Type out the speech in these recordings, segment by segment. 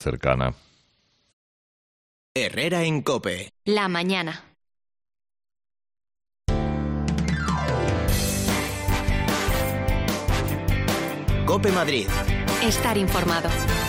cercana. Herrera en COPE. La mañana. COPE Madrid. Estar informado.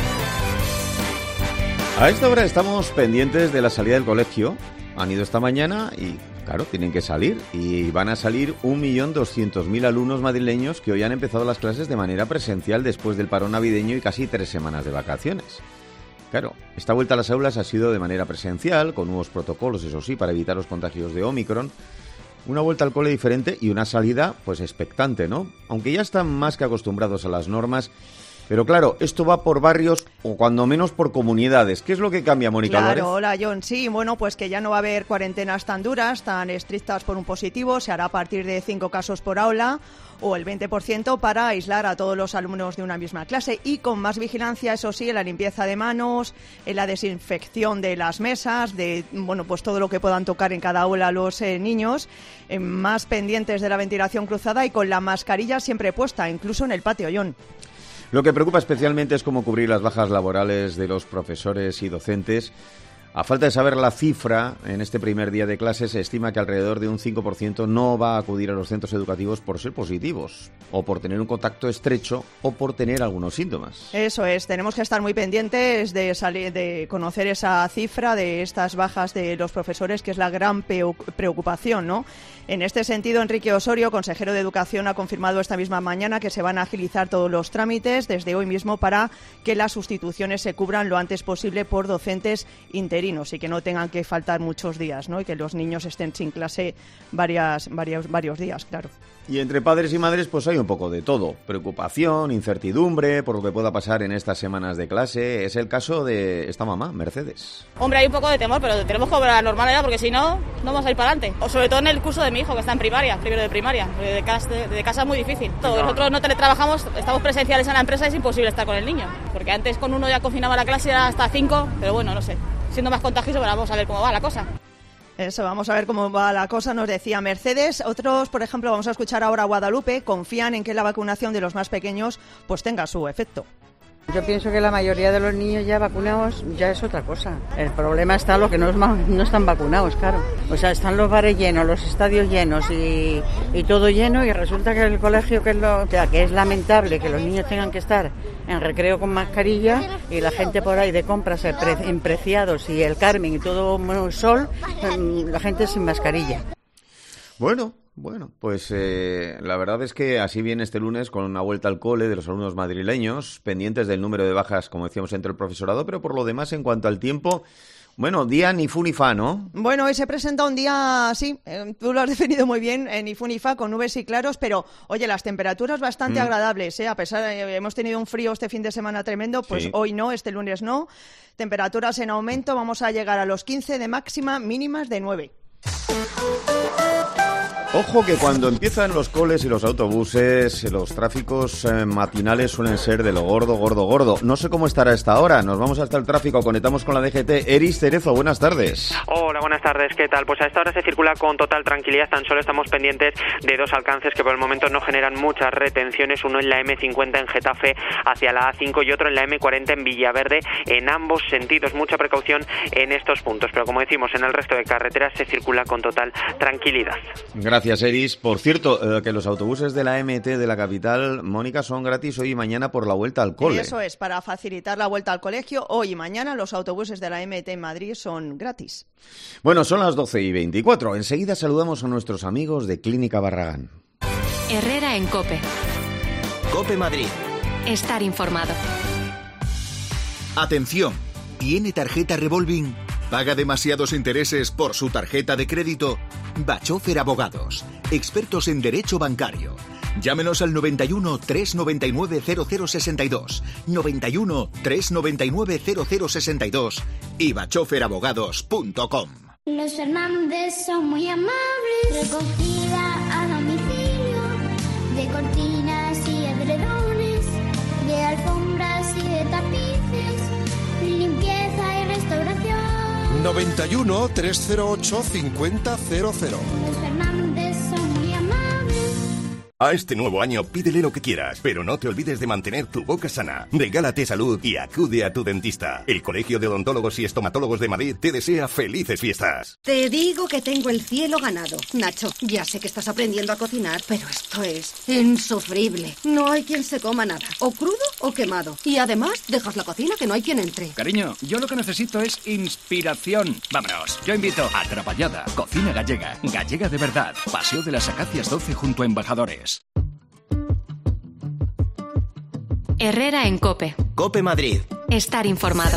A esta hora estamos pendientes de la salida del colegio. Han ido esta mañana y, claro, tienen que salir. Y van a salir 1.200.000 alumnos madrileños que hoy han empezado las clases de manera presencial después del parón navideño y casi 3 semanas de vacaciones. Claro, esta vuelta a las aulas ha sido de manera presencial, con nuevos protocolos, eso sí, para evitar los contagios de Omicron. Una vuelta al cole diferente y una salida, pues, expectante, ¿no? Aunque ya están más que acostumbrados a las normas. Pero claro, esto va por barrios o cuando menos por comunidades. ¿Qué es lo que cambia, Mónica Lórez? Claro, hola John. Sí, bueno, pues que ya no va a haber cuarentenas tan duras, tan estrictas por un positivo. Se hará a partir de 5 casos por aula o el 20% para aislar a todos los alumnos de una misma clase y con más vigilancia, eso sí, en la limpieza de manos, en la desinfección de las mesas, de bueno, pues todo lo que puedan tocar en cada aula los niños, más pendientes de la ventilación cruzada y con la mascarilla siempre puesta, incluso en el patio, John. Lo que preocupa especialmente es cómo cubrir las bajas laborales de los profesores y docentes. A falta de saber la cifra, en este primer día de clases se estima que alrededor de un 5% no va a acudir a los centros educativos por ser positivos, o por tener un contacto estrecho, o por tener algunos síntomas. Eso es, tenemos que estar muy pendientes de conocer esa cifra de estas bajas de los profesores, que es la gran preocupación, ¿no? En este sentido, Enrique Osorio, consejero de Educación, ha confirmado esta misma mañana que se van a agilizar todos los trámites desde hoy mismo para que las sustituciones se cubran lo antes posible por docentes interinos y que no tengan que faltar muchos días, ¿no? Y que los niños estén sin clase varios días, claro. Y entre padres y madres pues hay un poco de todo. Preocupación, incertidumbre por lo que pueda pasar en estas semanas de clase. Es el caso de esta mamá, Mercedes. Hombre, hay un poco de temor, pero tenemos que volver a la normalidad porque si no, no vamos a ir para adelante. O sobre todo en el curso de mi hijo, que está en primaria, primero de primaria. De casa es muy difícil. Nosotros no teletrabajamos, estamos presenciales en la empresa, es imposible estar con el niño. Porque antes con uno ya confinaba la clase hasta 5, pero bueno, no sé. Siendo más contagioso, pero vamos a ver cómo va la cosa. Eso, vamos a ver cómo va la cosa, nos decía Mercedes. Otros, por ejemplo, vamos a escuchar ahora a Guadalupe, confían en que la vacunación de los más pequeños pues tenga su efecto. Yo pienso que la mayoría de los niños ya vacunados ya es otra cosa. El problema está lo que no están vacunados, claro. O sea, están los bares llenos, los estadios llenos y todo lleno, y resulta que el colegio, que es lamentable que los niños tengan que estar en recreo con mascarilla y la gente por ahí de compras en Preciados y el Carmen y todo el sol, la gente sin mascarilla. Bueno, pues la verdad es que así viene este lunes con una vuelta al cole de los alumnos madrileños, pendientes del número de bajas, como decíamos, entre el profesorado, pero por lo demás, en cuanto al tiempo, bueno, día ni fu ni fa, ¿no? Bueno, hoy se presenta un día, sí, tú lo has definido muy bien, ni fu ni fa, con nubes y claros, pero, oye, las temperaturas bastante agradables, ¿eh? A pesar de hemos tenido un frío este fin de semana tremendo, pues sí. Hoy no, este lunes no. Temperaturas en aumento, vamos a llegar a los 15 de máxima, mínimas de 9. Ojo que cuando empiezan los coles y los autobuses, los tráficos matinales suelen ser de lo gordo. No sé cómo estará a esta hora. Nos vamos hasta el tráfico, conectamos con la DGT. Eris Cerezo, buenas tardes. Hola, buenas tardes, ¿qué tal? Pues a esta hora se circula con total tranquilidad, tan solo estamos pendientes de 2 alcances que por el momento no generan muchas retenciones, uno en la M50 en Getafe hacia la A5 y otro en la M40 en Villaverde, en ambos sentidos. Mucha precaución en estos puntos, pero como decimos, en el resto de carreteras se circula con total tranquilidad. Gracias, Eris. Por cierto, que los autobuses de la MT de la capital, Mónica, son gratis hoy y mañana por la vuelta al cole. Eso es, para facilitar la vuelta al colegio, hoy y mañana los autobuses de la MT en Madrid son gratis. Bueno, son las 12:24. Enseguida saludamos a nuestros amigos de Clínica Barragán. Herrera en COPE. COPE Madrid. Estar informado. Atención, ¿tiene tarjeta revolving? ¿Paga demasiados intereses por su tarjeta de crédito? Bachofer Abogados, expertos en derecho bancario. Llámenos al 91 399 0062, 91 399 0062 y bachoferabogados.com. Los Fernández son muy amables, recogida a domicilio, de cortinas y edredones, de alfombras y de tapices, limpieza y restauración. 91 308 5000. Los Fernández son muy amables. A este nuevo año pídele lo que quieras, pero no te olvides de mantener tu boca sana. Regálate salud y acude a tu dentista. El Colegio de Odontólogos y Estomatólogos de Madrid te desea felices fiestas. Te digo que tengo el cielo ganado. Nacho, ya sé que estás aprendiendo a cocinar, pero esto es insufrible. No hay quien se coma nada, o crudo o quemado. Y además, dejas la cocina que no hay quien entre. Cariño, yo lo que necesito es inspiración. Vámonos, yo invito a Trapallada, cocina gallega. Gallega de verdad. Paseo de las Acacias 12 junto a Embajadores. Herrera en COPE. COPE Madrid. Estar informado.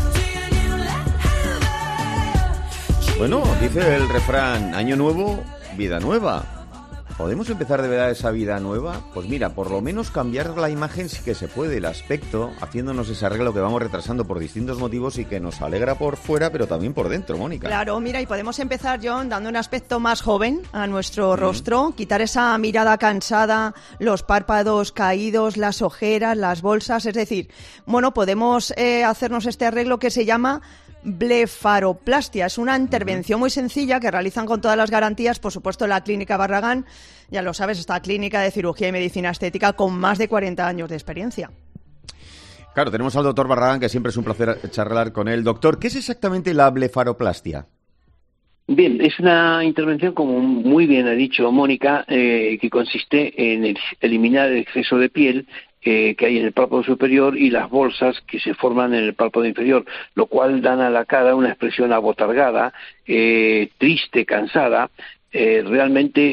Bueno, dice el refrán, año nuevo, vida nueva. ¿Podemos empezar de verdad esa vida nueva? Pues mira, por lo menos cambiar la imagen sí que se puede, el aspecto, haciéndonos ese arreglo que vamos retrasando por distintos motivos y que nos alegra por fuera, pero también por dentro, Mónica. Claro, mira, y podemos empezar, John, dando un aspecto más joven a nuestro rostro, quitar esa mirada cansada, los párpados caídos, las ojeras, las bolsas, es decir, bueno, podemos hacernos este arreglo que se llama blefaroplastia. Es una intervención muy sencilla que realizan con todas las garantías, por supuesto, la Clínica Barragán. Ya lo sabes, esta clínica de cirugía y medicina estética con más de 40 años de experiencia. Claro, tenemos al doctor Barragán, que siempre es un placer charlar con él. Doctor, ¿qué es exactamente la blefaroplastia? Bien, es una intervención, como muy bien ha dicho Mónica, que consiste en eliminar el exceso de piel que hay en el párpado superior y las bolsas que se forman en el párpado inferior, lo cual dan a la cara una expresión abotargada, triste, cansada. Realmente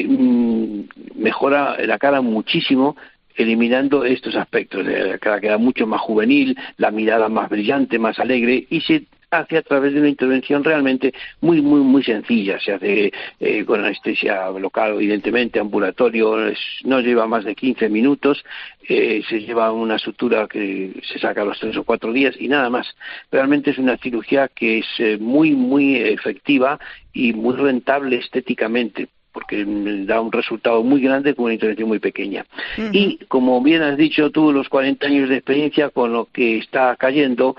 mejora la cara muchísimo eliminando estos aspectos. La cara queda mucho más juvenil, la mirada más brillante, más alegre, y se hace a través de una intervención realmente muy sencilla. Se hace con anestesia local, evidentemente, ambulatorio, no lleva más de 15 minutos, se lleva una sutura que se saca a los 3 o 4 días y nada más. Realmente es una cirugía que es muy efectiva y muy rentable estéticamente, porque da un resultado muy grande con una intervención muy pequeña. Uh-huh. Y, como bien has dicho tú, los 40 años de experiencia, con lo que está cayendo,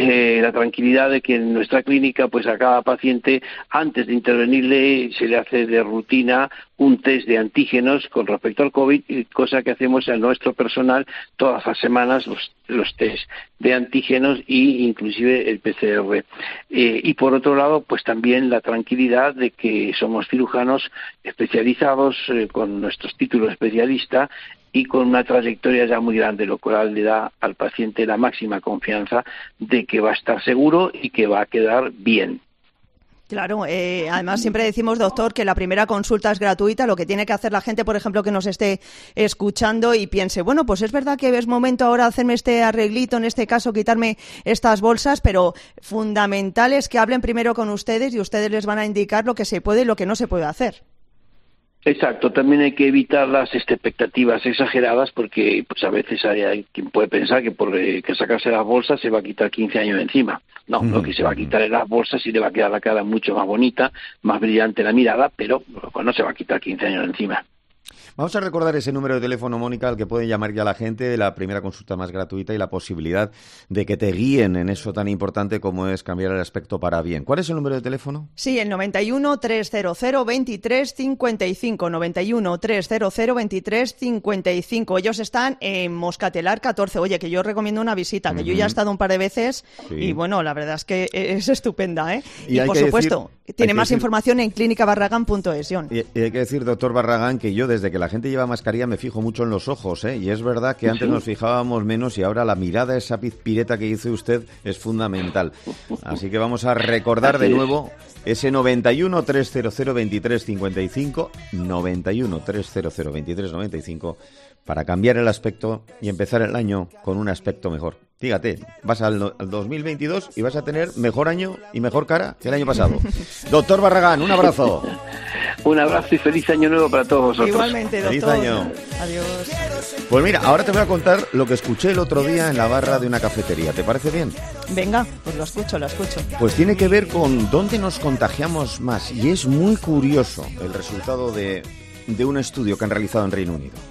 la tranquilidad de que en nuestra clínica, pues a cada paciente, antes de intervenirle, se le hace de rutina un test de antígenos con respecto al COVID, cosa que hacemos a nuestro personal todas las semanas, los test de antígenos y inclusive el PCR. Y por otro lado, pues también la tranquilidad de que somos cirujanos especializados con nuestros títulos especialista y con una trayectoria ya muy grande, lo cual le da al paciente la máxima confianza de que va a estar seguro y que va a quedar bien. Claro, además siempre decimos, doctor, que la primera consulta es gratuita. Lo que tiene que hacer la gente, por ejemplo, que nos esté escuchando y piense, bueno, pues es verdad que es momento ahora hacerme este arreglito, en este caso quitarme estas bolsas, pero fundamental es que hablen primero con ustedes y ustedes les van a indicar lo que se puede y lo que no se puede hacer. Exacto, también hay que evitar las expectativas exageradas, porque pues a veces hay quien puede pensar que por que sacarse las bolsas se va a quitar 15 años encima. No, lo que se va a quitar en las bolsas y le va a quedar la cara mucho más bonita, más brillante la mirada, pero pues, no se va a quitar 15 años encima. Vamos a recordar ese número de teléfono, Mónica, al que pueden llamar ya la gente, la primera consulta más gratuita y la posibilidad de que te guíen en eso tan importante como es cambiar el aspecto para bien. ¿Cuál es el número de teléfono? Sí, el 91 300 23 55, 91 300 23 55. Ellos están en Moscatelar 14. Oye, que yo recomiendo una visita, que yo ya he estado un par de veces y bueno, la verdad es que es estupenda, ¿eh? Y por supuesto, tiene más información en clínicabarragán.es, John. Y hay que decir, doctor Barragán, que yo desde que la gente lleva mascarilla me fijo mucho en los ojos, ¿eh? Y es verdad que antes nos fijábamos menos y ahora la mirada, esa pizpireta que dice usted, es fundamental. Así que vamos a recordar de nuevo ese 91 300 23 55, 91 300 23 95, para cambiar el aspecto y empezar el año con un aspecto mejor. Fíjate, vas al 2022 y vas a tener mejor año y mejor cara que el año pasado. Doctor Barragán, un abrazo. Un abrazo y feliz año nuevo para todos vosotros. Igualmente, doctor. Feliz año. Adiós. Pues mira, ahora te voy a contar lo que escuché el otro día en la barra de una cafetería. ¿Te parece bien? Venga, pues lo escucho. Pues tiene que ver con dónde nos contagiamos más. Y es muy curioso el resultado de un estudio que han realizado en Reino Unido.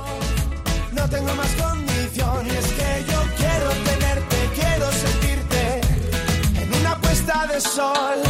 No tengo más condiciones que yo quiero tenerte, quiero sentirte en una puesta de sol.